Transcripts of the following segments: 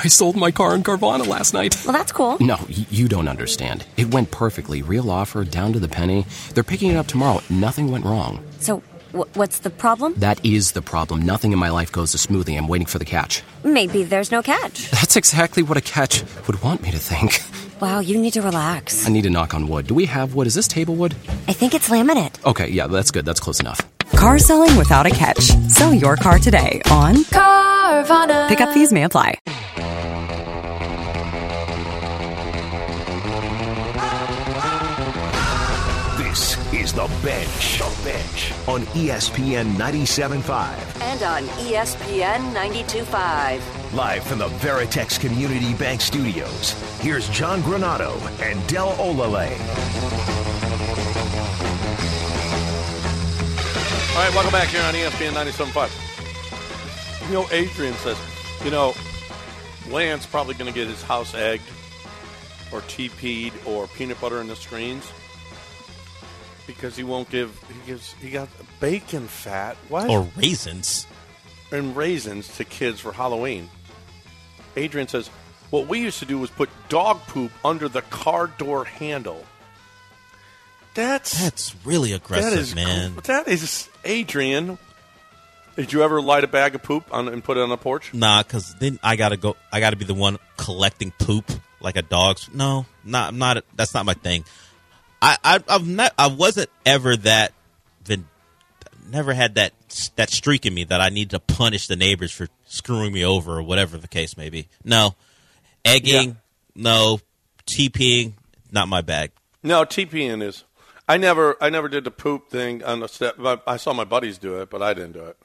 I sold my car in Carvana last night. Well, that's cool. No, you don't understand. It went perfectly. Real offer, down to the penny. They're picking it up tomorrow. Nothing went wrong. So, what's the problem? That is the problem. Nothing in my life goes as smoothly. I'm waiting for the catch. Maybe there's no catch. That's exactly what a catch would want me to think. Wow, you need to relax. I need to knock on wood. Do we have wood? Is this table wood? I think it's laminate. Okay, yeah, that's good. That's close enough. Car selling without a catch. Sell your car today on Carvana. Pickup fees may apply. This is The Bench. The Bench on ESPN 97.5. And on ESPN 92.5. Live from the Veritex Community Bank Studios, here's John Granato and Del Olale. All right, welcome back here on ESPN 97.5. Adrian says, Lance probably going to get his house egged or TP'd or peanut butter in the screens because he got bacon fat. What? Or raisins. And raisins to kids for Halloween. Adrian says, what we used to do was put dog poop under the car door handle. That's really aggressive, man. That is, Adrian. Did you ever light a bag of poop and put it on the porch? Nah, because then I gotta be the one collecting poop like a dog's. No, not. That's not my thing. I wasn't ever that. Never had that streak in me that I need to punish the neighbors for screwing me over or whatever the case may be. No, egging, no, TPing, not my bag. No, TPing is. I never did the poop thing on the step. I saw my buddies do it, but I didn't do it.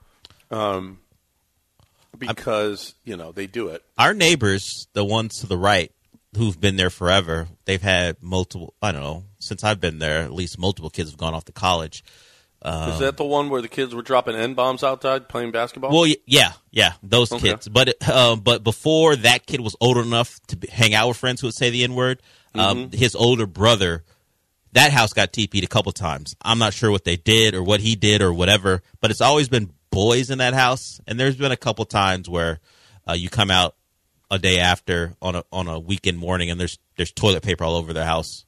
Because they do it. Our neighbors, the ones to the right, who've been there forever, they've had multiple. I don't know, since I've been there, at least multiple kids have gone off to college. Is that the one where the kids were dropping N-bombs outside playing basketball? Well, yeah, those kids. But before that kid was old enough to hang out with friends who would say the N-word, his older brother, that house got TP'd a couple times. I'm not sure what they did or what he did or whatever, but it's always been boys in that house. And there's been a couple times where you come out a day after on a weekend morning and there's toilet paper all over their house.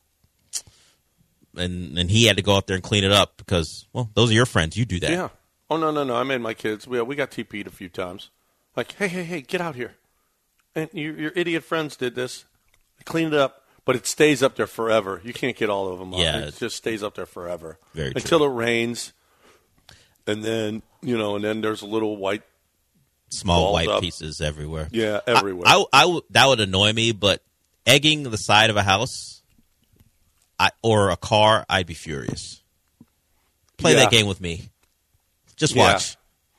And he had to go out there and clean it up because, well, those are your friends. You do that. Yeah. Oh, no. I made my kids. We got TP'd a few times. Like, hey, get out here. And your idiot friends did this. Clean it up. But it stays up there forever. You can't get all of them up. Yeah. It just stays up there forever. Very true. Until it rains. And then, and then there's a little white. Small white pieces everywhere. Yeah, everywhere. That would annoy me, but egging the side of a house or a car, I'd be furious. Play that game with me. Just watch.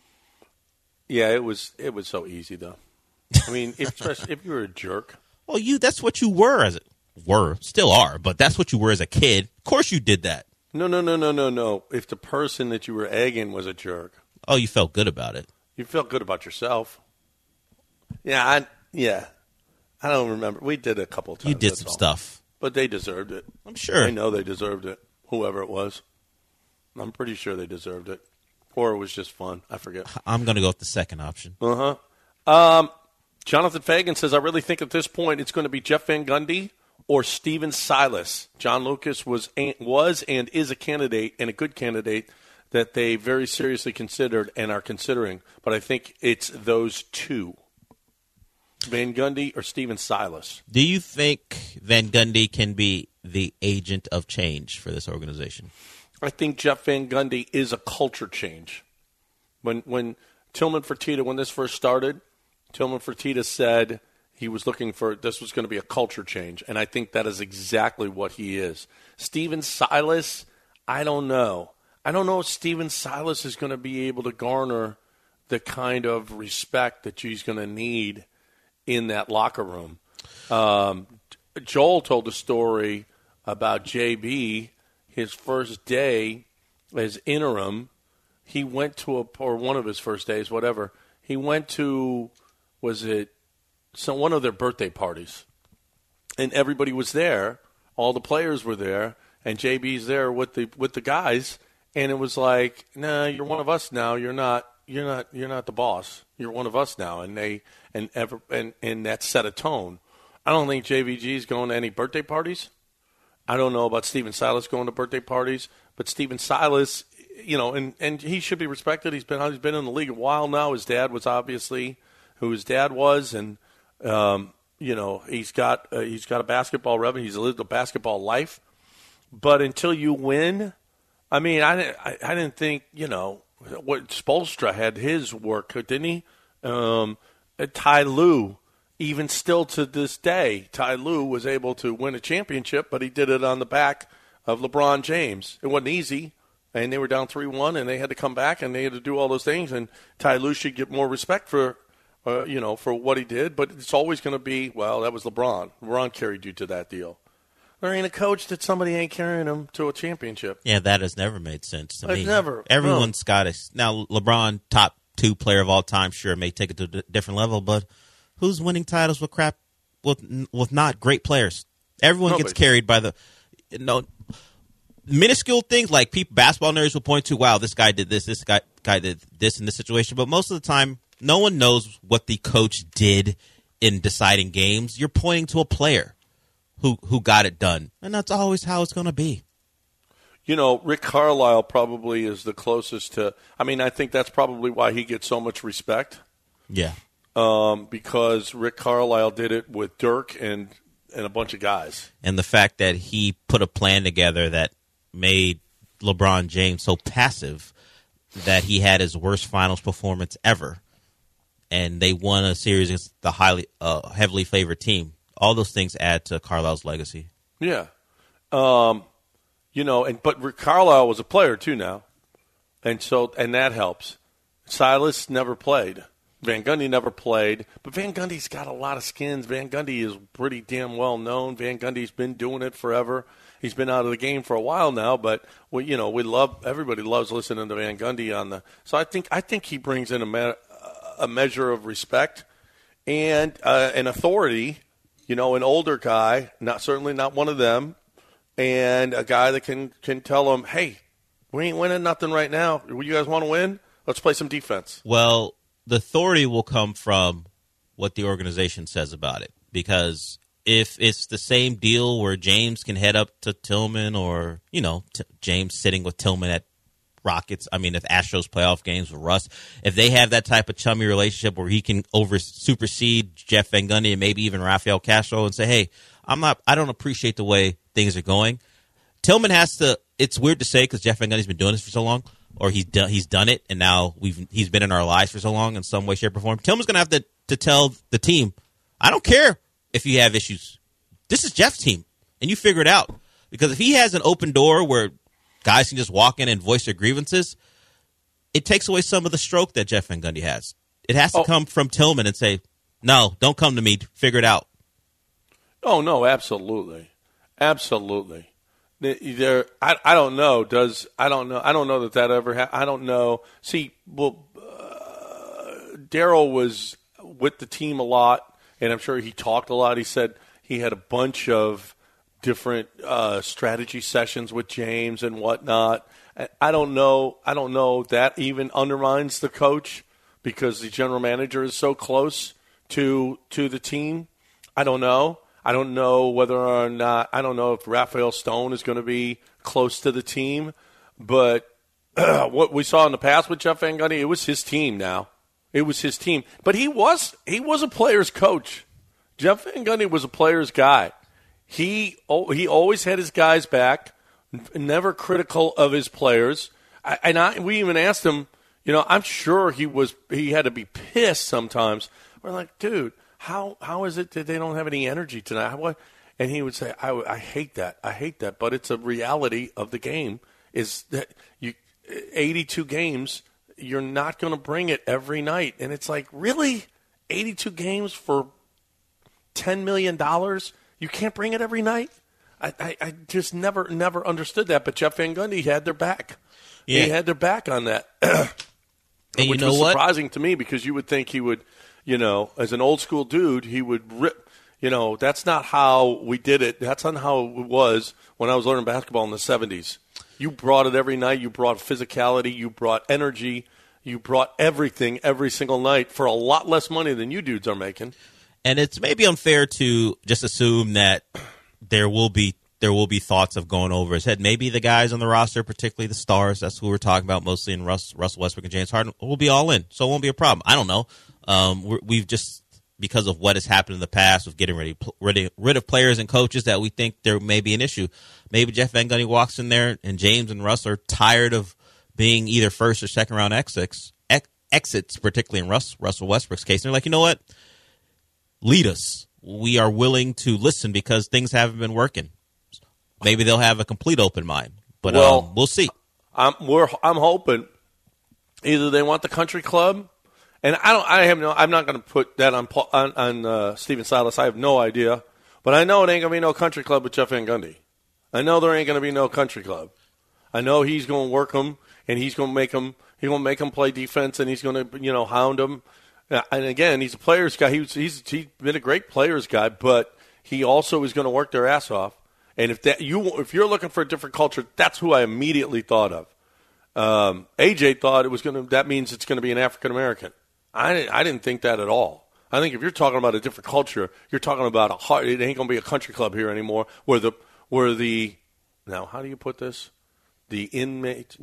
Yeah, it was so easy though. I mean, especially if you were a jerk. Well, that's what you still are, but that's what you were as a kid. Of course you did that. No. If the person that you were egging was a jerk. Oh, you felt good about it. You felt good about yourself. Yeah. I don't remember. We did a couple times. You did some stuff. But they deserved it. I'm sure. I know they deserved it, whoever it was. I'm pretty sure they deserved it. Or it was just fun. I forget. I'm going to go with the second option. Jonathan Fagan says, I really think at this point it's going to be Jeff Van Gundy or Steven Silas. John Lucas was and is a candidate, and a good candidate, that they very seriously considered and are considering. But I think it's those two. Van Gundy or Steven Silas. Do you think Van Gundy can be the agent of change for this organization? I think Jeff Van Gundy is a culture change. When Tillman Fertitta, when this first started, Tillman Fertitta said he was looking for, this was going to be a culture change, and I think that is exactly what he is. Steven Silas, I don't know. I don't know if Steven Silas is going to be able to garner the kind of respect that he's going to need in that locker room. Joel told a story about JB, his first day as interim. He went to or one of his first days, whatever. He went to, one of their birthday parties. And everybody was there. All the players were there. And JB's there with the guys. And it was like, nah, you're one of us now. You're not the boss. You're one of us now, and that set a tone. I don't think JVG is going to any birthday parties. I don't know about Stephen Silas going to birthday parties, but Stephen Silas, and he should be respected. He's been in the league a while now. His dad was obviously who his dad was, and he's got a basketball revenue. He's lived a basketball life. But until you win, I mean, I didn't think what Spoelstra had his work, didn't he? Ty Lue. Even still to this day, Ty Lue was able to win a championship, but he did it on the back of LeBron James. It wasn't easy, and they were down 3-1, and they had to come back, and they had to do all those things. And Ty Lue should get more respect for what he did, but it's always going to be, well, that was LeBron. LeBron carried you to that deal. There ain't a coach that somebody ain't carrying him to a championship. Yeah, that has never made sense to me. Never. Everyone's got it. Now, LeBron, top 2 player of all time, sure, may take it to a different level, but who's winning titles with not great players? Everyone gets carried by the minuscule things like basketball nerds will point to, wow, this guy did this guy did this in this situation. But most of the time, no one knows what the coach did in deciding games. You're pointing to a player who got it done, and that's always how it's going to be. Rick Carlisle probably is the closest to – I mean, I think that's probably why he gets so much respect. Yeah. Because Rick Carlisle did it with Dirk and a bunch of guys. And the fact that he put a plan together that made LeBron James so passive that he had his worst finals performance ever. And they won a series against the heavily favored team. All those things add to Carlisle's legacy. Yeah. But Rick Carlisle was a player too now. And that helps. Silas never played. Van Gundy never played, but Van Gundy's got a lot of skins. Van Gundy is pretty damn well known. Van Gundy's been doing it forever. He's been out of the game for a while now, but everybody loves listening to Van Gundy So I think he brings in a measure of respect and an authority. An older guy, certainly not one of them, and a guy that can tell them, hey, we ain't winning nothing right now. You guys want to win? Let's play some defense. Well, the authority will come from what the organization says about it. Because if it's the same deal where James can head up to Tillman or, James sitting with Tillman at Rockets, if Astros playoff games with Russ, if they have that type of chummy relationship where he can supersede Jeff Van Gundy and maybe even Rafael Castro and say, hey, I don't appreciate the way things are going. Tillman has to, it's weird to say because Jeff Van Gundy's been doing this for so long. Or he's done it, and now he's been in our lives for so long in some way, shape, or form. Tillman's going to have to tell the team, I don't care if you have issues. This is Jeff's team, and you figure it out. Because if he has an open door where guys can just walk in and voice their grievances, it takes away some of the stroke that Jeff Van Gundy has. It has to come from Tillman and say, no, don't come to me. Figure it out. Oh, no, absolutely. Absolutely. I don't know. I don't know that ever happened. I don't know. See, Daryl was with the team a lot, and I'm sure he talked a lot. He said he had a bunch of different strategy sessions with James and whatnot. I don't know that even undermines the coach because the general manager is so close to the team. I don't know. I don't know whether or not – I don't know if Rafael Stone is going to be close to the team. But what we saw in the past with Jeff Van Gundy, it was his team now. It was his team. But he was a player's coach. Jeff Van Gundy was a player's guy. He always had his guys back, never critical of his players. We even asked him, I'm sure he had to be pissed sometimes. We're like, dude – How is it that they don't have any energy tonight? And he would say, I hate that. I hate that. But it's a reality of the game is that 82 games, you're not going to bring it every night. And it's like, really? 82 games for $10 million? You can't bring it every night? I just never understood that. But Jeff Van Gundy had their back. Yeah. He had their back on that. Which was surprising to me because you would think he would – as an old school dude, he would rip. That's not how we did it. That's not how it was when I was learning basketball in the 70s. You brought it every night. You brought physicality. You brought energy. You brought everything every single night for a lot less money than you dudes are making. And it's maybe unfair to just assume that there will be thoughts of going over his head. Maybe the guys on the roster, particularly the stars, that's who we're talking about mostly, in Russell Westbrook and James Harden, will be all in. So it won't be a problem. I don't know. We've just, because of what has happened in the past with getting rid of players and coaches, that we think there may be an issue. Maybe Jeff Van Gundy walks in there and James and Russ are tired of being either first or second round exits, particularly in Russell Westbrook's case. And they're like, you know what? Lead us. We are willing to listen because things haven't been working. Maybe they'll have a complete open mind, but we'll see. I'm hoping either they want the country club, and I'm not going to put that on Stephen Silas. I have no idea, but I know it ain't going to be no country club with Jeff Van Gundy. I know there ain't going to be no country club. I know he's going to work them, and he's going to make them. He's going to make them play defense, and he's going to hound them. And again, he's a players guy. He's been a great players guy, but he also is going to work their ass off. And if you're looking for a different culture, that's who I immediately thought of. AJ thought that means it's going to be an African American. I didn't think that at all. I think if you're talking about a different culture, you're talking about it ain't going to be a country club here anymore. Where the now, how do you put this? The inmates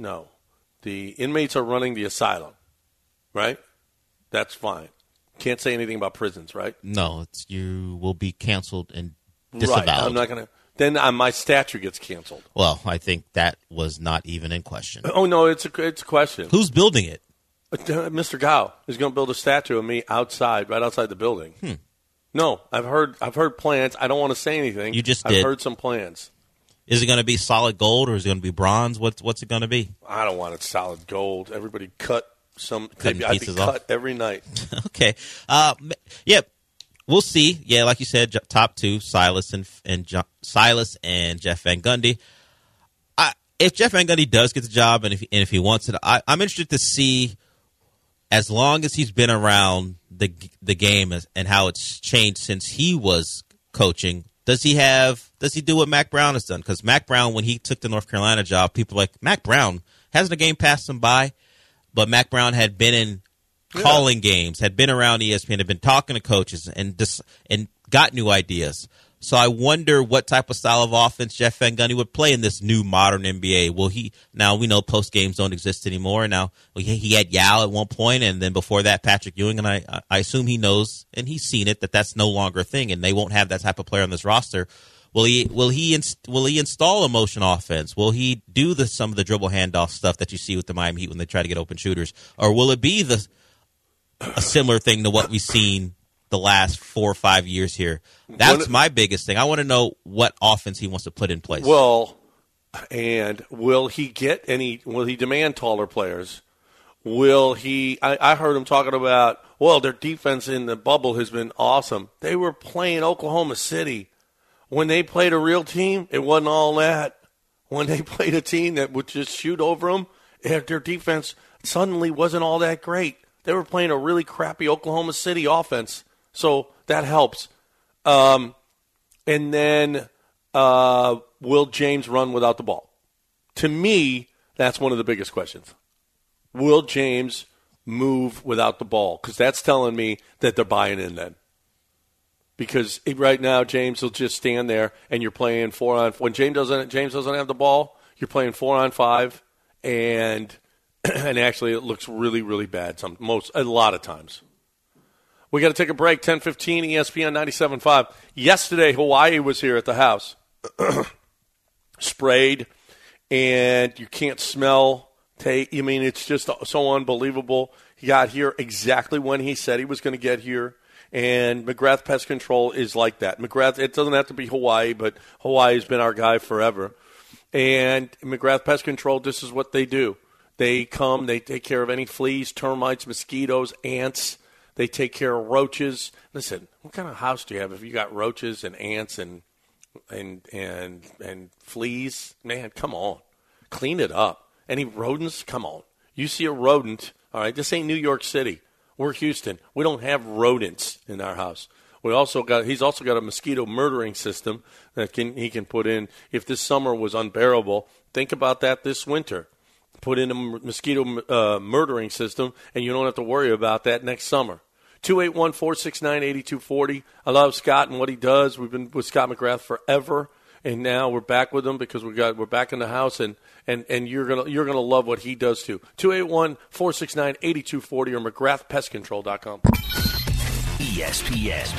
are running the asylum, right? That's fine. Can't say anything about prisons, right? No, you will be canceled and disavowed. Right. I'm not going to. Then my statue gets canceled. Well, I think that was not even in question. Oh, no, it's a question. Who's building it? Mr. Gao is going to build a statue of me right outside the building. No, I've heard plans. I don't want to say anything. You just did. I've heard some plans. Is it going to be solid gold or is it going to be bronze? What's it going to be? I don't want it solid gold. Everybody cut some. I'd be cut every night. Okay. Yep. We'll see. Yeah, like you said, top two, Silas and Jeff Van Gundy. If Jeff Van Gundy does get the job and if he wants it, I'm interested to see, as long as he's been around the game and how it's changed since he was coaching, does he do what Mac Brown has done? Because Mac Brown, when he took the North Carolina job, people were like, Mac Brown, hasn't a game passed him by? But Mac Brown had been in calling games, had been around ESPN, had been talking to coaches, and got new ideas. So I wonder what type of style of offense Jeff Van Gundy would play in this new modern NBA. Now we know post games don't exist anymore. Now he had Yao at one point, and then before that Patrick Ewing, and I assume he knows and he's seen it that that's no longer a thing, and they won't have that type of player on this roster. Will he install a motion offense? Will he do some of the dribble handoff stuff that you see with the Miami Heat when they try to get open shooters, or will it be a similar thing to what we've seen the last 4 or 5 years here? That's my biggest thing. I want to know what offense he wants to put in place. Well, and will he demand taller players? Will he? I heard him talking about, their defense in the bubble has been awesome. They were playing Oklahoma City. When they played a real team, it wasn't all that. When they played a team that would just shoot over them, their defense suddenly wasn't all that great. They were playing a really crappy Oklahoma City offense, so that helps. And then will James run without the ball? To me, that's one of the biggest questions. Will James move without the ball? Because that's telling me that they're buying in then. Because right now, James will just stand there, and you're playing 4-on-4. When James doesn't have the ball, you're playing 4-on-5, and actually it looks really, really bad a lot of times. We got to take a break. 10:15, ESPN 97.5. Yesterday, Hawaii was here at the house, sprayed, and you can't smell. It's just so unbelievable. He got here exactly when he said he was going to get here. And McGrath Pest Control is like that. McGrath, it doesn't have to be Hawaii, but Hawaii's been our guy forever. And McGrath Pest Control, this is what they do. They come, they take care of any fleas, termites, mosquitoes, ants. They take care of roaches. Listen, what kind of house do you have if you got roaches and ants and fleas? Man, come on. Clean it up. Any rodents? Come on. You see a rodent, all right, this ain't New York City. We're Houston. We don't have rodents in our house. He's also got a mosquito murdering system that he can put in. If this summer was unbearable, think about that this winter. put in a mosquito murdering system, and you don't have to worry about that next summer. 281-469-8240. I love Scott and what he does. We've been with Scott McGrath forever, and now we're back with him because we're back in the house, and you're gonna love what he does too. 281-469-8240 or McGrathPestControl.com. ESPN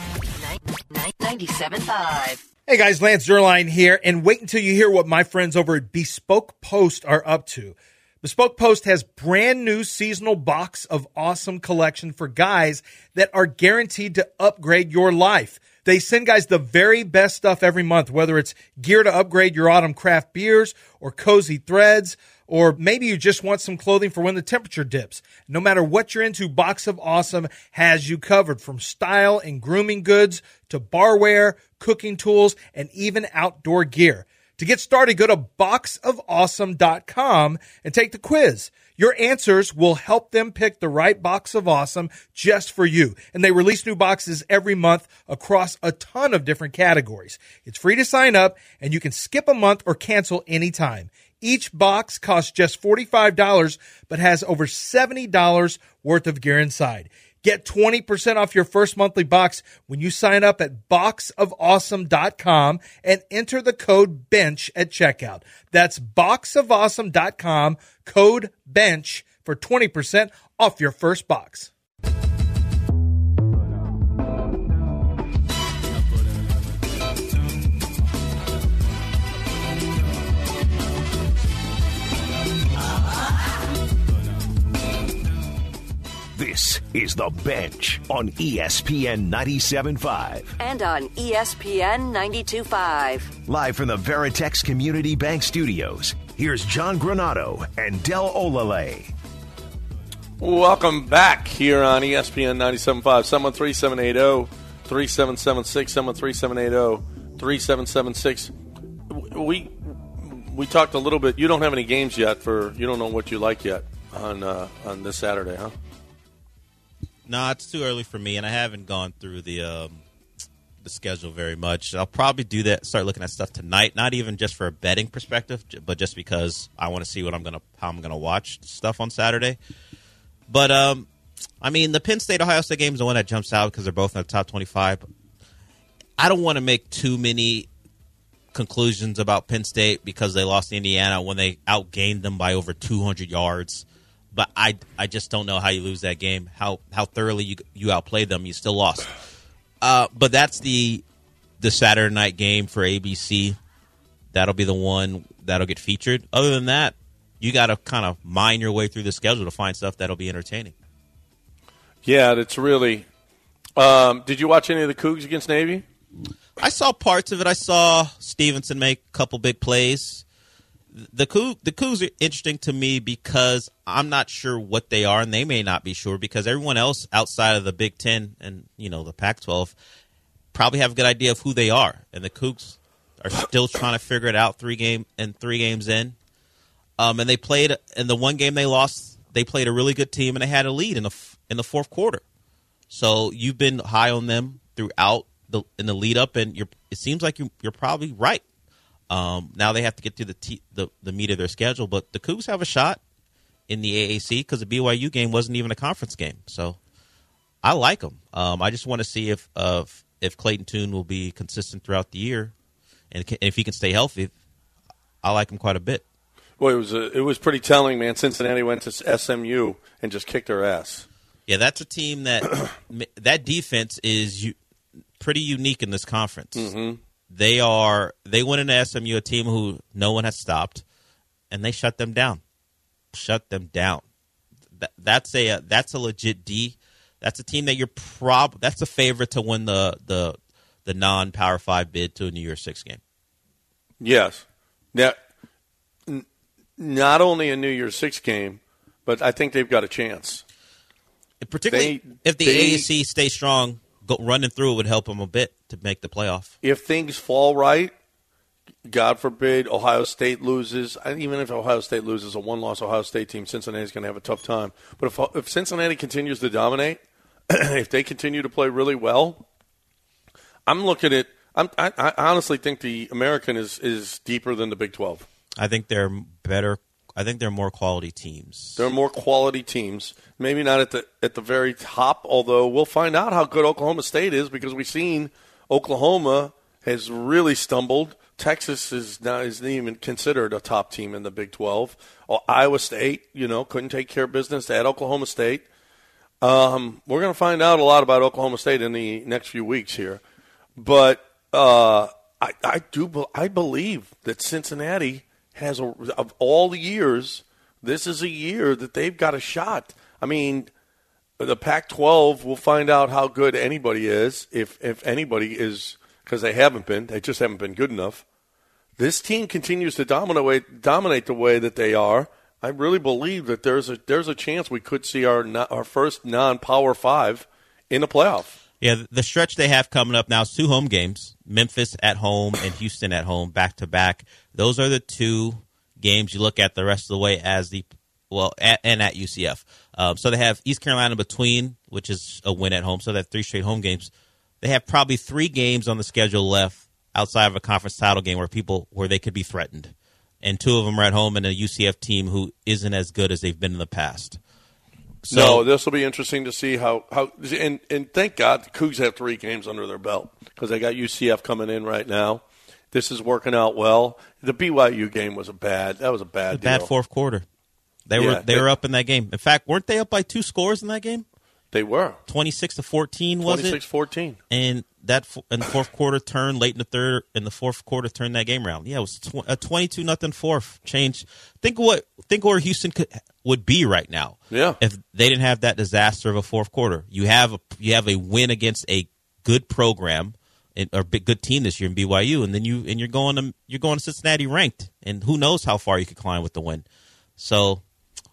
97.5. Hey guys, Lance Zierlein here, and wait until you hear what my friends over at Bespoke Post are up to. Bespoke Post has brand new seasonal box of awesome collection for guys that are guaranteed to upgrade your life. They send guys the very best stuff every month, whether it's gear to upgrade your autumn craft beers or cozy threads, or maybe you just want some clothing for when the temperature dips. No matter what you're into, Box of Awesome has you covered, from style and grooming goods to barware, cooking tools, and even outdoor gear. To get started, go to boxofawesome.com and take the quiz. Your answers will help them pick the right Box of Awesome just for you. And they release new boxes every month across a ton of different categories. It's free to sign up, and you can skip a month or cancel anytime. Each box costs just $45, but has over $70 worth of gear inside. Get 20% off your first monthly box when you sign up at boxofawesome.com and enter the code BENCH at checkout. That's boxofawesome.com, code BENCH for 20% off your first box. This is The Bench on ESPN 97.5. And on ESPN 92.5. Live from the Veritex Community Bank Studios, here's John Granato and Del Olale. Welcome back here on ESPN 97.5. 713-780-3776, 713-780-3776. We talked a little bit. You don't have any games yet you don't know what you like yet on this Saturday, huh? No, it's too early for me, and I haven't gone through the schedule very much. I'll probably do that. Start looking at stuff tonight, not even just for a betting perspective, but just because I want to see how I'm gonna watch stuff on Saturday. But I mean, the Penn State Ohio State game is the one that jumps out because they're both in the top 25. I don't want to make too many conclusions about Penn State because they lost to Indiana when they outgained them by over 200 yards. But I just don't know how you lose that game, how thoroughly you outplayed them. You still lost. But that's the Saturday night game for ABC. That'll be the one that'll get featured. Other than that, you got to kind of mine your way through the schedule to find stuff that'll be entertaining. Yeah, that's really did you watch any of the Cougs against Navy? I saw parts of it. I saw Stevenson make a couple big plays. The Cougs are interesting to me because I'm not sure what they are, and they may not be sure because everyone else outside of the Big Ten and the Pac-12 probably have a good idea of who they are, and the Cougs are still trying to figure it out 3 games in. And they played in the one game they lost. They played a really good team, and they had a lead in the fourth quarter. So you've been high on them throughout in the lead up, and it seems like you're probably right. Now they have to get through the meat of their schedule, but the Cougs have a shot in the AAC because the BYU game wasn't even a conference game. So I like them. I just want to see if Clayton Tune will be consistent throughout the year, and if he can stay healthy. I like him quite a bit. Well, it was pretty telling, man. Cincinnati went to SMU and just kicked their ass. Yeah, that's a team that defense is pretty unique in this conference. Mm-hmm. They went into SMU, a team who no one has stopped, and they shut them down. That's a legit D. That's a team that that's a favorite to win the non-Power 5 bid to a New Year's Six game. Yes. Now, not only a New Year's Six game, but I think they've got a chance. Particularly if the AAC stays strong, running through it would help them a bit to make the playoff. If things fall right, God forbid Ohio State loses. Even if Ohio State loses a one-loss Ohio State team, Cincinnati's going to have a tough time. But if Cincinnati continues to dominate, if they continue to play really well, I'm looking at I honestly think the American is deeper than the Big 12. I think they're better. I think they're more quality teams. There are more quality teams. Maybe not at the very top, although we'll find out how good Oklahoma State is because we've seen Oklahoma has really stumbled. Texas isn't even considered a top team in the Big 12. Iowa State, couldn't take care of business at Oklahoma State. We're going to find out a lot about Oklahoma State in the next few weeks here. But I believe that Cincinnati has, of all the years, this is a year that they've got a shot. I mean, the Pac-12, we'll find out how good anybody is, if anybody is, because they haven't been. They just haven't been good enough. This team continues to dominate the way that they are. I really believe that there's a chance we could see our first non-Power 5 in the playoff. Yeah, the stretch they have coming up now is 2 home games, Memphis at home and Houston at home, back-to-back. Those are the 2 games you look at the rest of the way as and at UCF. So they have East Carolina between, which is a win at home, so they have 3 straight home games. They have probably 3 games on the schedule left outside of a conference title game where they could be threatened. And 2 of them are at home and a UCF team who isn't as good as they've been in the past. So this will be interesting to see how and thank God the Cougs have 3 games under their belt because they got UCF coming in right now. This is working out well. The BYU game was a bad deal. Bad fourth quarter. They were up in that game. In fact, weren't they up by 2 scores in that game? They were 26-14, was it? 26-14, and that in the fourth quarter turned late in the third. In the fourth quarter, turned that game around. Yeah, it was a 22-0 fourth change. Think where Houston would be right now. Yeah, if they didn't have that disaster of a fourth quarter. You have a win against a good program or good team this year in BYU, and then you're going to Cincinnati ranked, and who knows how far you could climb with the win. So,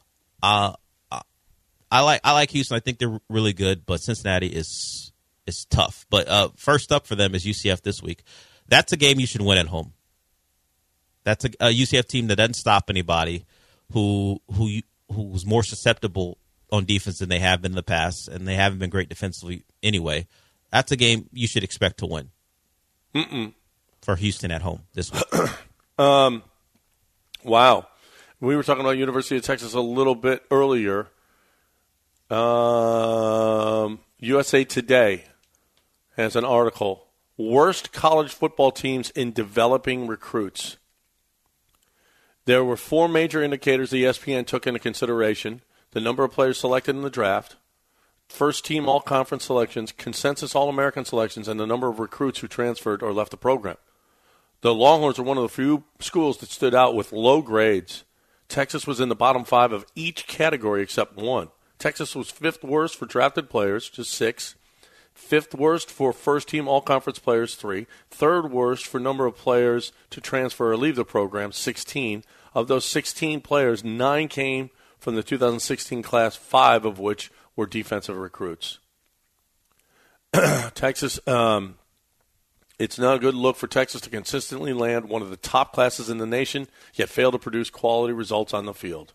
I like Houston. I think they're really good, but Cincinnati is tough. But first up for them is UCF this week. That's a game you should win at home. That's a UCF team that doesn't stop anybody, who's more susceptible on defense than they have been in the past, and they haven't been great defensively anyway. That's a game you should expect to win. For Houston at home this week. Wow. We were talking about University of Texas a little bit earlier. USA Today has an article, Worst College Football Teams in Developing Recruits. There were 4 major indicators the ESPN took into consideration: the number of players selected in the draft, first-team all-conference selections, consensus All-American selections, and the number of recruits who transferred or left the program. The Longhorns are one of the few schools that stood out with low grades. Texas was in the bottom 5 of each category except 1. Texas was 5th worst for drafted players, just 6. 5th worst for first-team all-conference players, 3. 3rd worst for number of players to transfer or leave the program, 16. Of those 16 players, 9 came from the 2016 class, 5 of which were defensive recruits. Texas, it's not a good look for Texas to consistently land one of the top classes in the nation, yet fail to produce quality results on the field.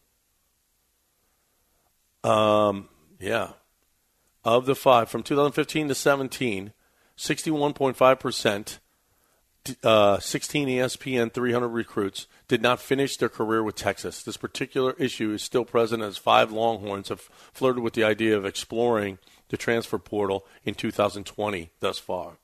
Of the 5, from 2015 to 17, 61.5%, 16 ESPN 300 recruits did not finish their career with Texas. This particular issue is still present as 5 Longhorns have flirted with the idea of exploring the transfer portal in 2020 thus far.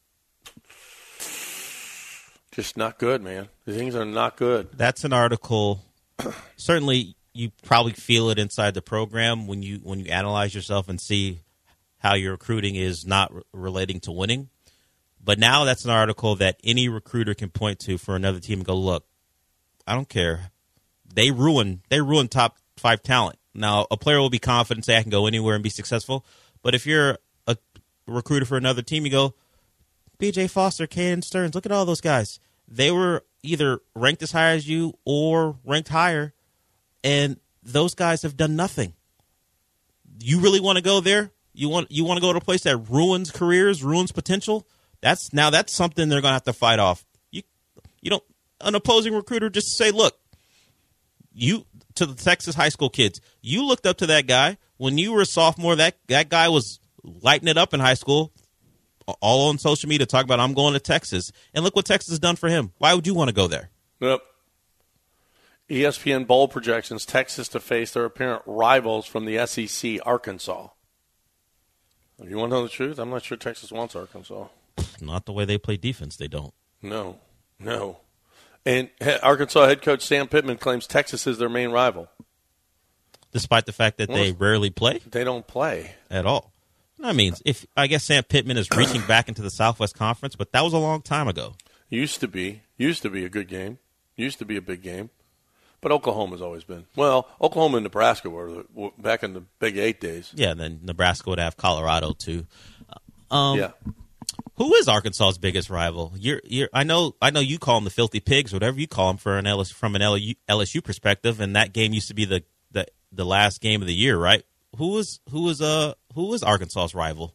Just not good, man. The things are not good. That's an article. Certainly, you probably feel it inside the program when you analyze yourself and see how your recruiting is not relating to winning. But now that's an article that any recruiter can point to for another team and go, look, I don't care. They ruin top 5 talent. Now, a player will be confident and say I can go anywhere and be successful. But if you're a recruiter for another team, you go, B.J. Foster, Caden Stearns, look at all those guys. They were either ranked as high as you or ranked higher, and those guys have done nothing. You really want to go there? You want to go to a place that ruins careers, ruins potential? That's something they're going to have to fight off. You don't, an opposing recruiter just say, look, to the Texas high school kids, you looked up to that guy when you were a sophomore. That guy was lighting it up in high school, all on social media, talking about I'm going to Texas, and look what Texas has done for him. Why would you want to go there? Yep. ESPN bowl projections, Texas to face their apparent rivals from the SEC, Arkansas. You want to know the truth? I'm not sure Texas wants Arkansas. Not the way they play defense, they don't. No. And Arkansas head coach Sam Pittman claims Texas is their main rival. Despite the fact that they rarely play? They don't play. At all. I mean, I guess Sam Pittman is reaching back into the Southwest Conference, but that was a long time ago. Used to be a good game. Used to be a big game. But Oklahoma's always been. Well, Oklahoma and Nebraska were back in the Big 8 days. Yeah, then Nebraska would have Colorado, too. Yeah. Who is Arkansas's biggest rival? I know you call them the Filthy Pigs, whatever you call them from an LSU perspective, and that game used to be the last game of the year, right? Who is Arkansas's rival?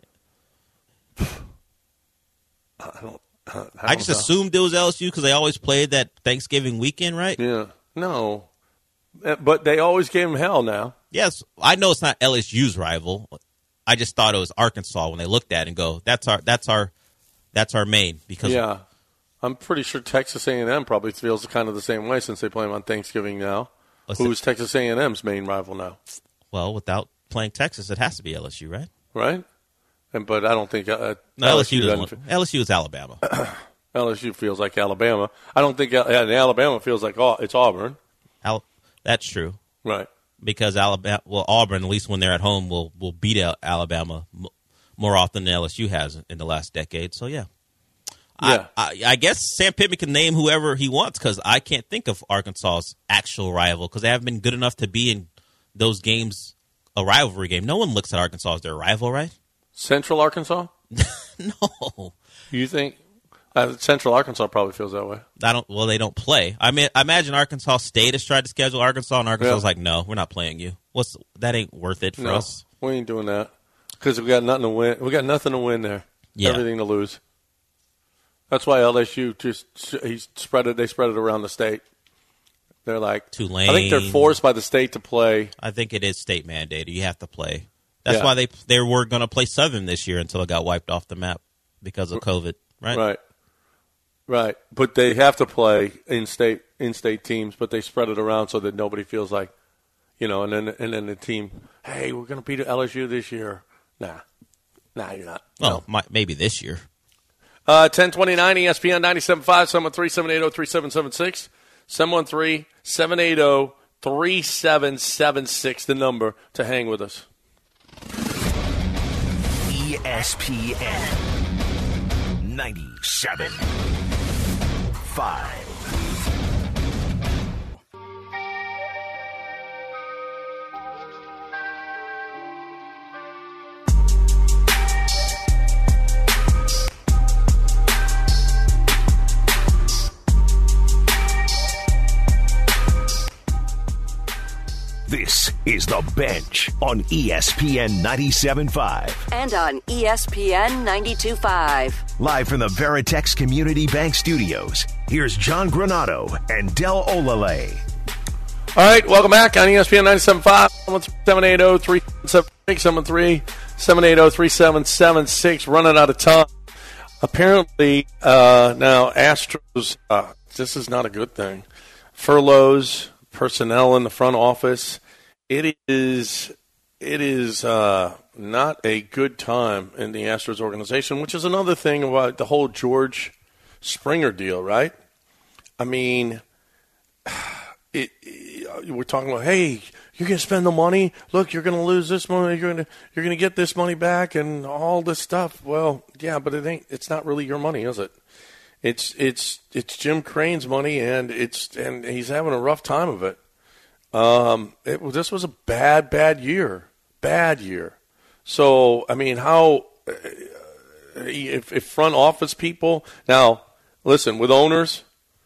I just assumed it was LSU because they always played that Thanksgiving weekend, right? Yeah. No. But they always gave them hell now. Yes. I know it's not LSU's rival. I just thought it was Arkansas when they looked at it and go, that's our main. Because yeah. I'm pretty sure Texas A&M probably feels kind of the same way since they play them on Thanksgiving now. Who's Texas A&M's main rival now? Well, without playing Texas, it has to be LSU, right? Right. But I don't think LSU is Alabama. LSU feels like Alabama. I don't think Alabama feels like it's Auburn. That's true. Right. Because Auburn, at least when they're at home, will beat Alabama more often than LSU has in the last decade. So, yeah. I guess Sam Pittman can name whoever he wants because I can't think of Arkansas's actual rival because they haven't been good enough to be in those games, a rivalry game. No one looks at Arkansas as their rival, right? Central Arkansas? No. You think Central Arkansas probably feels that way? Well, they don't play. I mean, I imagine Arkansas State has tried to schedule Arkansas, and Arkansas is like, no, we're not playing you. That ain't worth it for us. We ain't doing that because we got nothing to win. We got nothing to win there. Yeah. Everything to lose. That's why LSU they spread it around the state. They're like Tulane. I think they're forced by the state to play. I think it is state mandated. You have to play. That's why they were going to play Southern this year until it got wiped off the map because of COVID, right? Right. But they have to play in-state teams, but they spread it around so that nobody feels like, and then the team, hey, we're going to beat LSU this year. Nah, you're not. Well, maybe this year. 1029 ESPN 97.5, 713-780-3776, 713-780-3776, the number to hang with us. ESPN 97.5. This is The Bench on ESPN 97.5. And on ESPN 92.5. Live from the Veritex Community Bank Studios, here's John Granado and Del Olale. All right, welcome back on ESPN 97.5. 780-3776, 713-780-3776. Running out of time. Apparently, now Astros, this is not a good thing. Furloughs, personnel in the front office. It is not a good time in the Astros organization, which is another thing about the whole George Springer deal, right? I mean, we're talking about, hey, you're going to spend the money. Look, you're going to lose this money. You're going to get this money back and all this stuff. Well, yeah, but it's not really your money, is it? It's Jim Crane's money, and he's having a rough time of it. This was a bad year. Bad year. So, I mean, how if front office people now listen with owners,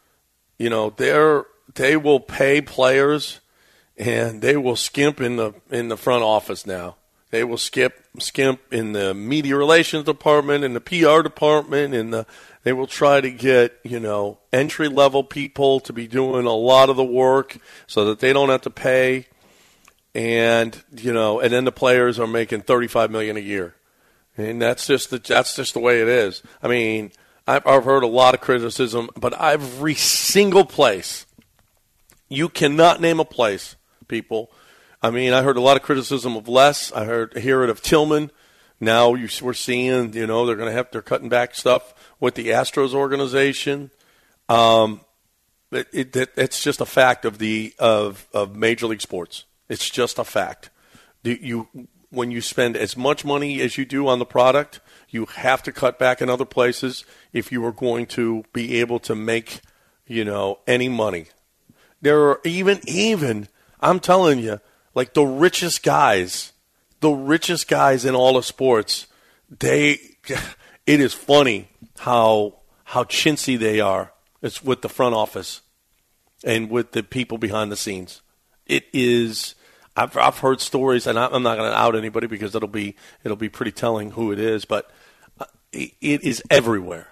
they will pay players, and they will skimp in the front office now. They will skimp in the media relations department, in the PR department, they will try to get, entry-level people to be doing a lot of the work so that they don't have to pay. And, and then the players are making $35 million a year. And that's just the way it is. I mean, I've heard a lot of criticism, but every single place, You cannot name a place, people. I mean, I heard a lot of criticism of Les. I hear it of Tillman. Now we're seeing, they're going to they're cutting back stuff with the Astros organization. It's just a fact of Major League Sports. It's just a fact. When you spend as much money as you do on the product, you have to cut back in other places if you are going to be able to make, any money. There are even I'm telling you, like the richest guys in all of sports, it is funny how chintzy they are. It's with the front office and with the people behind the scenes. It is. I've heard stories, and I'm not going to out anybody because it'll be pretty telling who it is, but it is everywhere.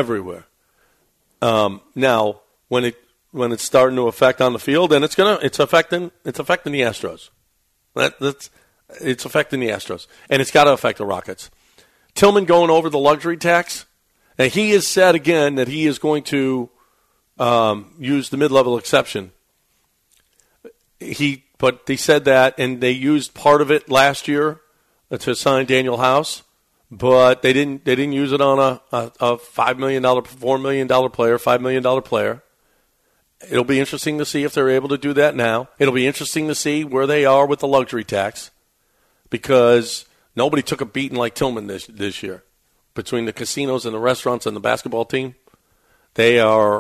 Now, when it's starting to affect on the field, and it's affecting the Astros. It's affecting the Astros, and it's got to affect the Rockets. Tillman going over the luxury tax, and he has said again that he is going to use the mid-level exception. But they said that, and they used part of it last year to sign Daniel House, but they didn't use it on a $5 million, $4 million player, $5 million player. It'll be interesting to see if they're able to do that now. It'll be interesting to see where they are with the luxury tax, because nobody took a beating like Tillman this year. Between the casinos and the restaurants and the basketball team, they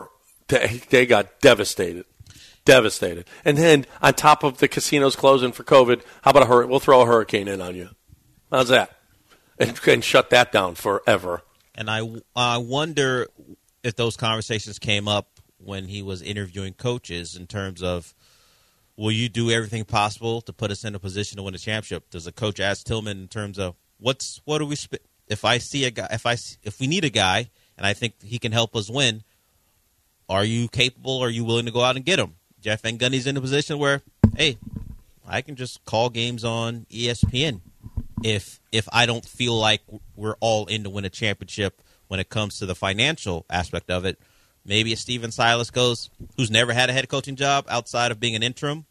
got devastated. And then on top of the casinos closing for COVID, how about we'll throw a hurricane in on you? How's that? And shut that down forever. And I wonder if those conversations came up when he was interviewing coaches in terms of, will you do everything possible to put us in a position to win a championship? Does a coach ask Tillman in terms of what do we if I see a guy, if we need a guy and I think he can help us win, are you capable? Are you willing to go out and get him? Jeff Van Gundy's in a position where, hey, I can just call games on ESPN if I don't feel like we're all in to win a championship when it comes to the financial aspect of it. Maybe if Steven Silas goes, who's never had a head coaching job outside of being an interim,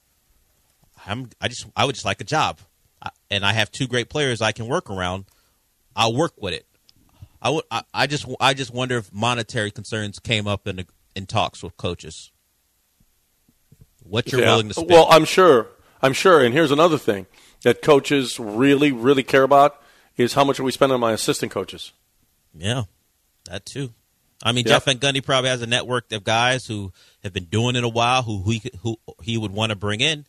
I would just like a job, and I have two great players I can work around. I'll work with it. I just wonder if monetary concerns came up in talks with coaches. What you're willing to spend. Well, I'm sure. And here's another thing that coaches really, really care about is how much are we spending on my assistant coaches. Yeah, that too. I mean, Jeff Van Gundy probably has a network of guys who have been doing it a while, who he would want to bring in,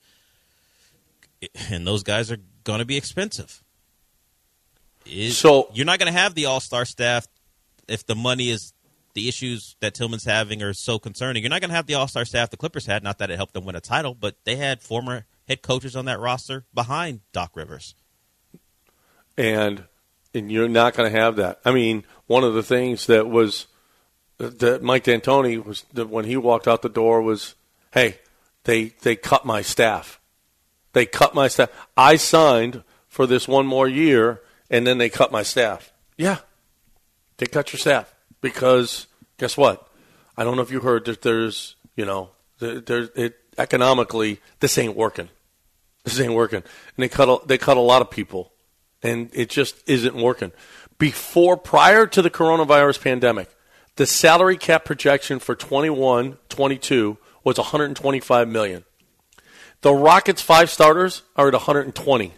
and those guys are going to be expensive. So you're not going to have the all-star staff if the money is the issues that Tillman's having are so concerning. You're not going to have the all-star staff the Clippers had. Not that it helped them win a title, but they had former head coaches on that roster behind Doc Rivers. And you're not going to have that. I mean, one of the things that Mike D'Antoni was when he walked out the door was, hey, they cut my staff. They cut my staff. I signed for this one more year, and then they cut my staff. Yeah, they cut your staff. Because guess what? I don't know if you heard that there's, economically, this ain't working. And they cut a lot of people, and it just isn't working. Prior to the coronavirus pandemic, the salary cap projection for 21-22 was $125 million. The Rockets' 5 starters are at $120.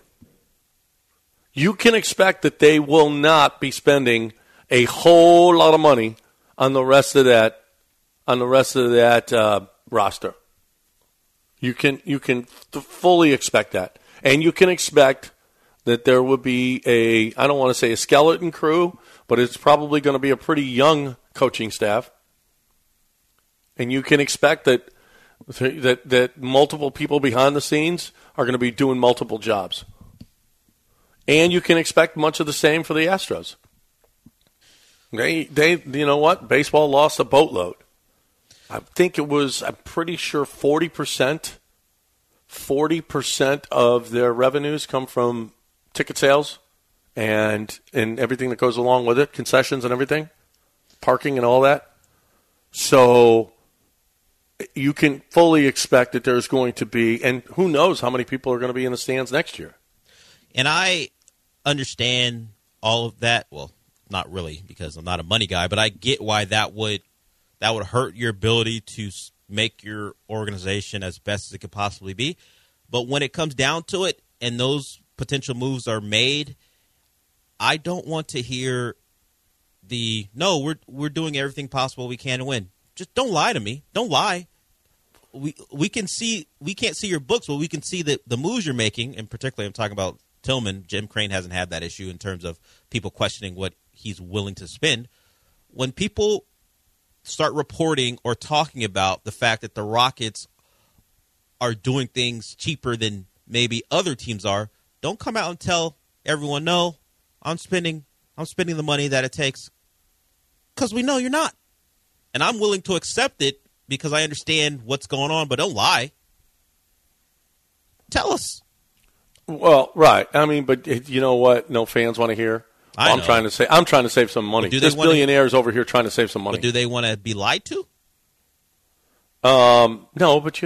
You can expect that they will not be spending a whole lot of money on the rest of that roster. You can fully expect that, and you can expect that there would be I don't want to say a skeleton crew, but it's probably going to be a pretty young coaching staff, and you can expect that multiple people behind the scenes are going to be doing multiple jobs, and you can expect much of the same for the Astros. They you know what? Baseball lost a boatload. I'm pretty sure 40% of their revenues come from ticket sales and everything that goes along with it, concessions and everything, parking and all that. So you can fully expect that there's going to be, and who knows how many people are going to be in the stands next year. And I understand all of that. Well, not really, because I'm not a money guy, but I get why that would hurt your ability to make your organization as best as it could possibly be. But when it comes down to it and those potential moves are made, I don't want to hear we're doing everything possible we can to win. Just don't lie to me. Don't lie. We can't see your books, but we can see the moves you're making, and particularly I'm talking about Tillman. Jim Crane hasn't had that issue in terms of people questioning what he's willing to spend. When people start reporting or talking about the fact that the Rockets are doing things cheaper than maybe other teams are, don't come out and tell everyone, no, I'm spending the money that it takes, because we know you're not. And I'm willing to accept it because I understand what's going on, but don't lie. Tell us. Well, right. I mean, but you know what? No fans want to hear. I'm trying to save some money. This billionaire's over here trying to save some money. But do they want to be lied to? No, but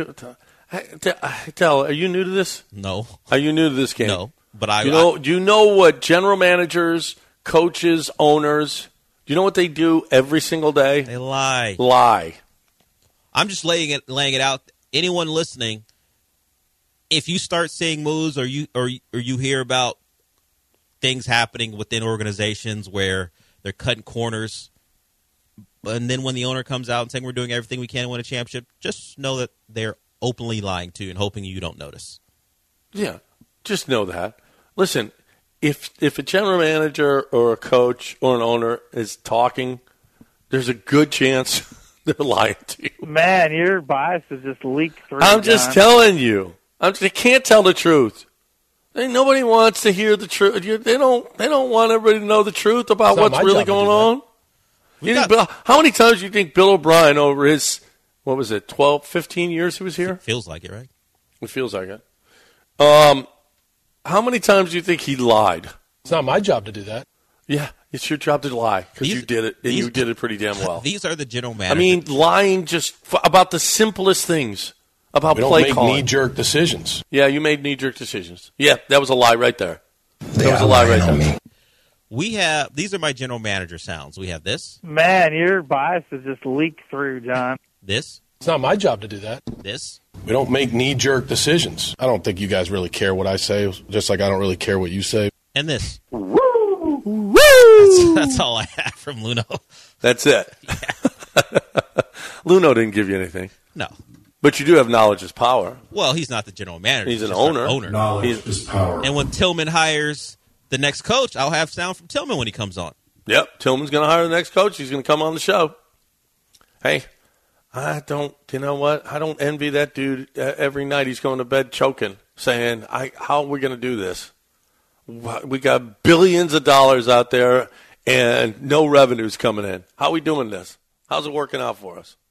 Del, are you new to this? No. Are you new to this game? No. But do you know what general managers, coaches, owners, do you know what they do every single day? They lie. Lie. I'm just laying it out. Anyone listening, if you start seeing moves or you hear about things happening within organizations where they're cutting corners, and then when the owner comes out and saying we're doing everything we can to win a championship, just know that they're openly lying to you and hoping you don't notice. Yeah, just know that. Listen, if a general manager or a coach or an owner is talking, there's a good chance they're lying to you. Man, your bias is just leaked through. I'm just telling you. They can't tell the truth. Nobody wants to hear the truth. They don't want everybody to know the truth about what's really going on. How many times do you think Bill O'Brien over his, 12, 15 years he was here? Feels like it, right? It feels like it. How many times do you think he lied? It's not my job to do that. Yeah, it's your job to lie because you did it, and you did it pretty damn well. These are the general managers. I mean, lying just about the simplest things. About play calling. We don't make knee-jerk decisions. Yeah, you made knee-jerk decisions. Yeah, that was a lie right there. That was a lie right there. These are my general manager sounds. We have this. Man, your bias is just leaked through, John. This. It's not my job to do that. This. We don't make knee-jerk decisions. I don't think you guys really care what I say, just like I don't really care what you say. And this. Woo! Woo! That's all I have from Luno. That's it. Yeah. Luno didn't give you anything. No. But you do have knowledge is power. Well, he's not the general manager. He's an owner. Knowledge is power. And when Tillman hires the next coach, I'll have sound from Tillman when he comes on. Yep, Tillman's going to hire the next coach. He's going to come on the show. Hey, I don't envy that dude. Every night he's going to bed choking, saying, how are we going to do this? We got billions of dollars out there and no revenues coming in. How are we doing this? How's it working out for us?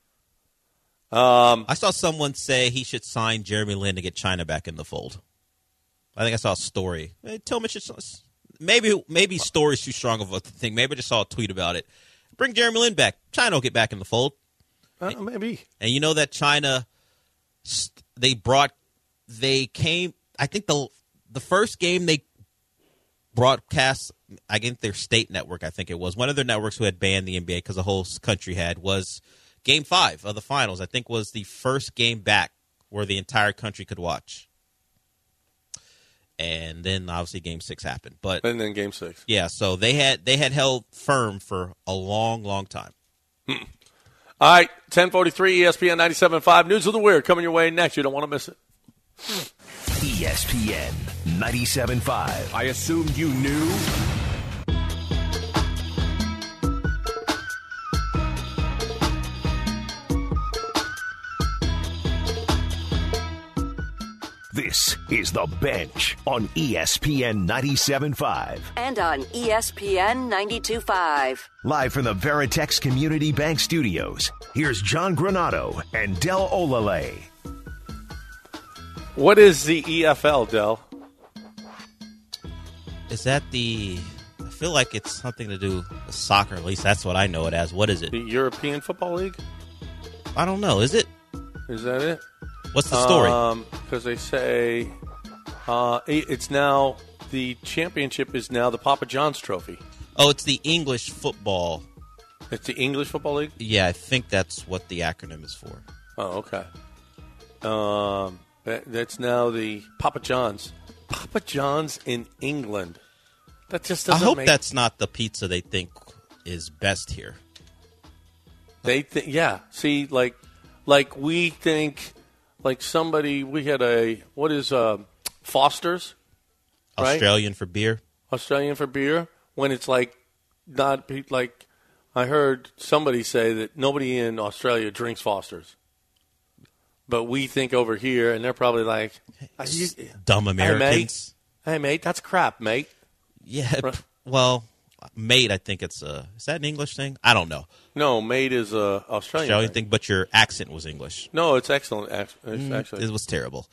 I saw someone say he should sign Jeremy Lin to get China back in the fold. I think I saw a story. Tillman should maybe story's too strong of a thing. Maybe I just saw a tweet about it. Bring Jeremy Lin back. China will get back in the fold. Maybe. And you know that China, they came. I think the first game they broadcast against their state network. I think it was one of their networks who had banned the NBA because the whole country had was. Game 5 of the finals, I think, was the first game back where the entire country could watch. And then, obviously, Game 6 happened. And then Game 6. Yeah, so they had held firm for a long, long time. All right, 10:43, ESPN 97.5. News of the Weird coming your way next. You don't want to miss it. ESPN 97.5. I assumed you knew. This is The Bench on ESPN 97.5. And on ESPN 92.5. Live from the Veritex Community Bank Studios, here's John Granato and Del Olale. What is the EFL, Del? Is that I feel like it's something to do with soccer. At least that's what I know it as. What is it? The European Football League? I don't know. Is it? Is that it? What's the story? Because they say it's now the championship is now the Papa John's Trophy. Oh, it's the English football. It's the English Football League? Yeah, I think that's what the acronym is for. Oh, okay. That's now the Papa John's. Papa John's in England. That just doesn't I hope that's not the pizza they think is best here. They think, yeah. See, like we think, like somebody, we had what is Foster's? Right? Australian for beer? Australian for beer. When it's like, not like, I heard somebody say that nobody in Australia drinks Foster's. But we think over here, and they're probably like, dumb Americans. Hey, mate, that's crap, mate. Yeah, well, mate, I think is that an English thing? I don't know. No, mate is a Australian thing, but your accent was English. No, it's excellent. Actually, it was terrible.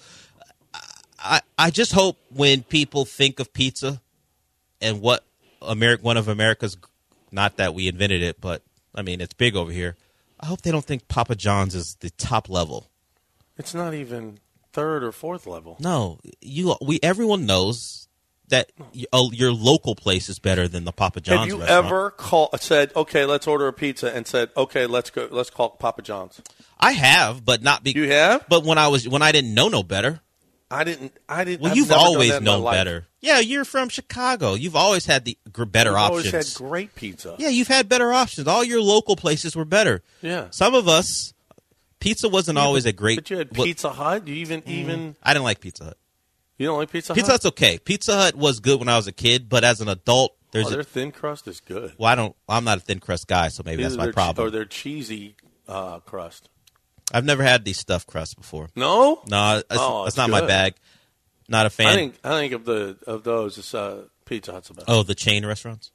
I just hope when people think of pizza and what one of America's, not that we invented it, but I mean it's big over here. I hope they don't think Papa John's is the top level. It's not even third or fourth level. No, everyone knows that your local place is better than the Papa John's restaurant. Have you ever said, okay, let's order a pizza, and said, okay, let's call Papa John's? I have, but not You have? But when I didn't know no better. I didn't. Well, you've always known better. Yeah, you're from Chicago. You've always had the better options. You've always had great pizza. Yeah, you've had better options. All your local places were better. Yeah. Some of us, pizza wasn't always a great. But you had Pizza Hut. You even. I didn't like Pizza Hut. You don't like Pizza Hut? Pizza Hut's okay. Pizza Hut was good when I was a kid, but as an adult, their thin crust is good. Well, I'm not a thin crust guy, so maybe that's my problem. Or their cheesy crust. I've never had these stuffed crusts before. No? No, that's not my bag. Not a fan. I think of those, it's Pizza Hut's the best. Oh, the chain restaurants?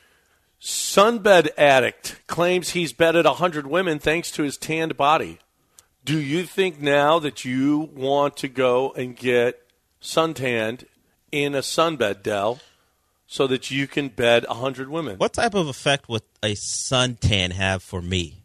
Sunbed addict claims he's bedded 100 women thanks to his tanned body. Do you think now that you want to go and get suntanned in a sunbed, Del, so that you can bed 100 women? What type of effect would a suntan have for me?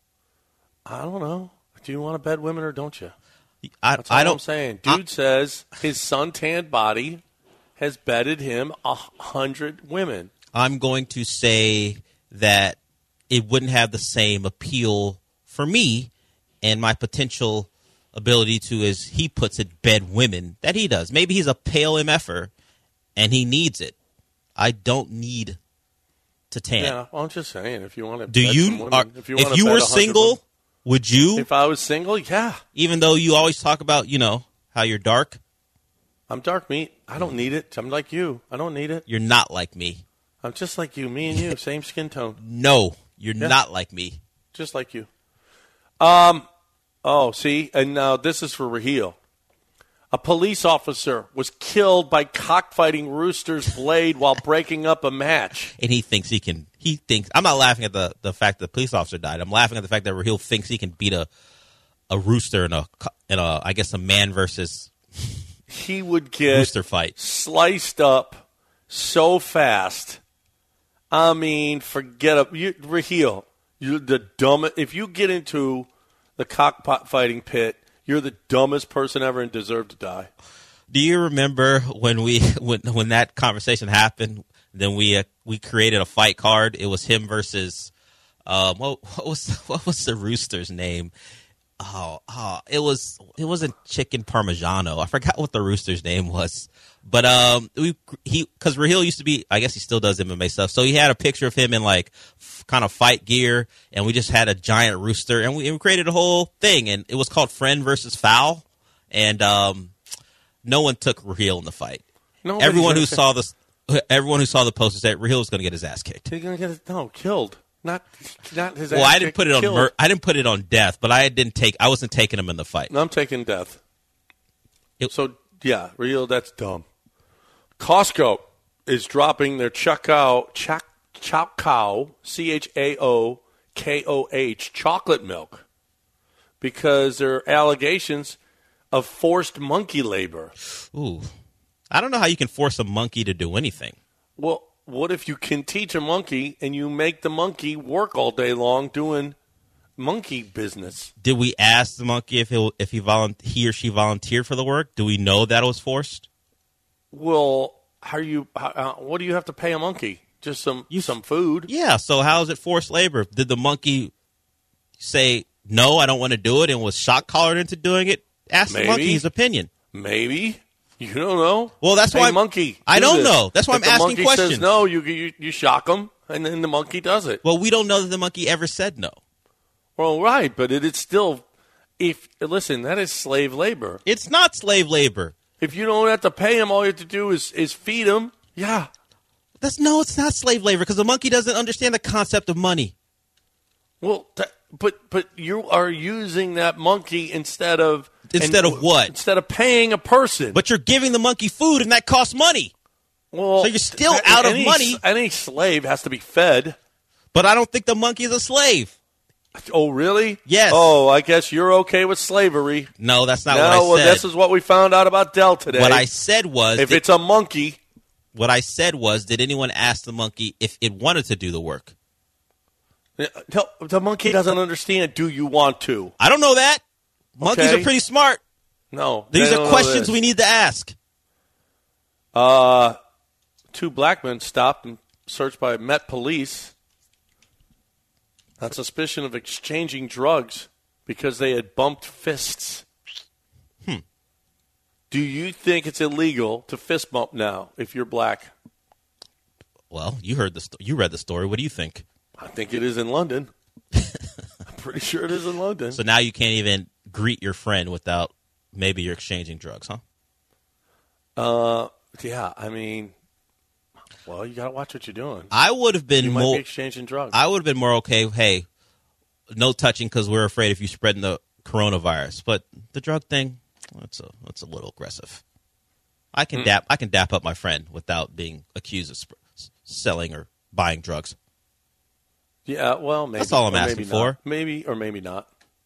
I don't know. Do you want to bed women or don't you? That's all I'm saying. Dude says his suntanned body has bedded him 100 women. I'm going to say that it wouldn't have the same appeal for me and my potential ability to, as he puts it, bed women that he does. Maybe he's a pale MFer and he needs it. I don't need to tan. Yeah, well, I'm just saying. If you want to, if you were single, women, would you? If I was single, yeah. Even though you always talk about, how you're dark. I'm dark meat. I don't need it. I'm like you. I don't need it. You're not like me. I'm just like you. Me and you, same skin tone. No, you're not like me. Just like you. See, and now this is for Raheel. A police officer was killed by cockfighting rooster's blade while breaking up a match. And he thinks I'm not laughing at the fact that the police officer died. I'm laughing at the fact that Raheel thinks he can beat a rooster in a I guess a man versus he would get rooster fight. Sliced up so fast. I mean, forget it. Raheel, you're the dumbest. If you get into the cockfighting pit, you're the dumbest person ever and deserve to die. Do you remember when when that conversation happened? Then we created a fight card. It was him versus what was the rooster's name? It wasn't Chicken Parmigiano. I forgot what the rooster's name was. But because Raheel used to be, I guess he still does MMA stuff. So he had a picture of him in like kind of fight gear, and we just had a giant rooster, and we created a whole thing, and it was called Friend versus Foul, and no one took Raheel in the fight. Everyone who saw the poster said Raheel was going to get his ass kicked. He's going to get killed. Not his. Well, I didn't put it on. I didn't put it on death, but I wasn't taking him in the fight. No, I'm taking death. Yeah, Raheel, that's dumb. Costco is dropping their Chacao, CHAOKOH, chocolate milk because there are allegations of forced monkey labor. Ooh. I don't know how you can force a monkey to do anything. Well, what if you can teach a monkey and you make the monkey work all day long doing monkey business. Did we ask the monkey if he or she volunteered for the work? Do we know that it was forced? Well, what do you have to pay a monkey? Just some food? Yeah, so how is it forced labor? Did the monkey say, no, I don't want to do it, and was shock-collared into doing it? Ask the monkey his opinion. Maybe. You don't know. Well, that's why monkey. I don't know. That's why I'm asking questions. If the monkey says no, you shock him, and then the monkey does it. Well, we don't know that the monkey ever said no. Well, right, but it's still. Listen, that is slave labor. It's not slave labor. If you don't have to pay him, all you have to do is feed him. Yeah. It's not slave labor because the monkey doesn't understand the concept of money. Well, but you are using that monkey instead of what? Instead of paying a person. But you're giving the monkey food, and that costs money. Well, so you're still out of money. Any slave has to be fed. But I don't think the monkey is a slave. Oh, really? Yes. Oh, I guess you're okay with slavery. No, that's not what I said. Well, this is what we found out about Dell today. What I said was... If it's a monkey... What I said was, did anyone ask the monkey if it wanted to do the work? The monkey doesn't understand, do you want to? I don't know that. Monkeys are pretty smart. No. These are questions we need to ask. 2 black men stopped and searched by Met Police on suspicion of exchanging drugs because they had bumped fists. Do you think it's illegal to fist bump now if you're black? Well, you read the story. What do you think? I think it is in London. I'm pretty sure it is in London. So now you can't even greet your friend without maybe you're exchanging drugs, huh? Yeah, I mean, well, you got to watch what you're doing. I would have been you more might be exchanging drugs. I would have been more okay. Hey, no touching because we're afraid if you spreading the coronavirus. But the drug thing, that's a little aggressive. I can dap up my friend without being accused of selling or buying drugs. Yeah, well, maybe that's all I'm asking for. Maybe or maybe not.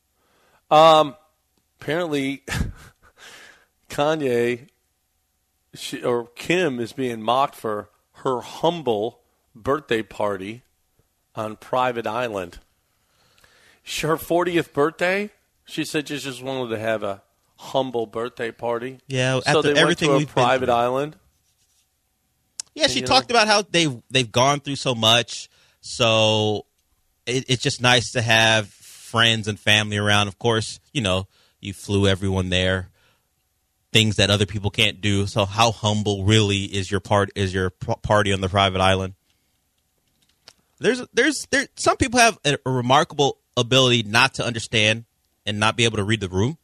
Apparently, Kanye or Kim is being mocked for her humble birthday party on private island. Her 40th birthday, she said she just wanted to have a humble birthday party. Yeah, so they everything went to a private island. Yeah, she talked about how they've gone through so much, so it's just nice to have friends and family around. Of course, you flew everyone there. Things that other people can't do. So how humble really is your party on the private island? There's some people have a remarkable ability not to understand and not be able to read the room.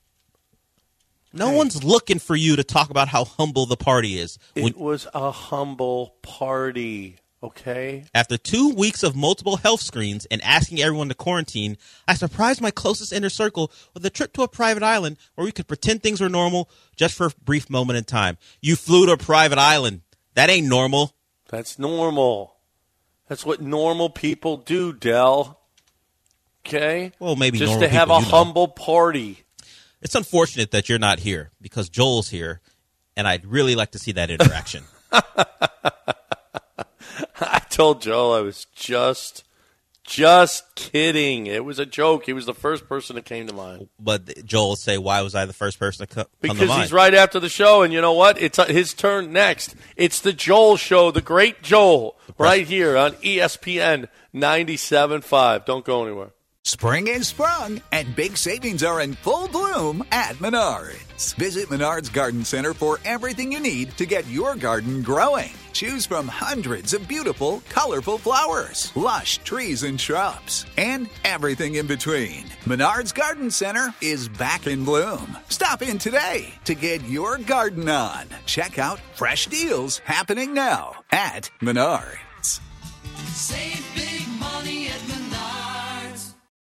No one's looking for you to talk about how humble the party is. It was a humble party, okay? After 2 weeks of multiple health screens and asking everyone to quarantine, I surprised my closest inner circle with a trip to a private island where we could pretend things were normal just for a brief moment in time. You flew to a private island. That ain't normal. That's normal. That's what normal people do, Del. Okay? Well, maybe just normal to have people a humble party. It's unfortunate that you're not here because Joel's here, and I'd really like to see that interaction. I told Joel I was just kidding. It was a joke. He was the first person that came to mind. But Joel would say, why was I the first person to come to mind? Because he's right after the show, and you know what? It's his turn next. It's the Joel Show, the great Joel, right here on ESPN 97.5. Don't go anywhere. Spring is sprung, and big savings are in full bloom at Menards. Visit Menards Garden Center for everything you need to get your garden growing. Choose from hundreds of beautiful, colorful flowers, lush trees and shrubs, and everything in between. Menards Garden Center is back in bloom. Stop in today to get your garden on. Check out fresh deals happening now at Menards. Save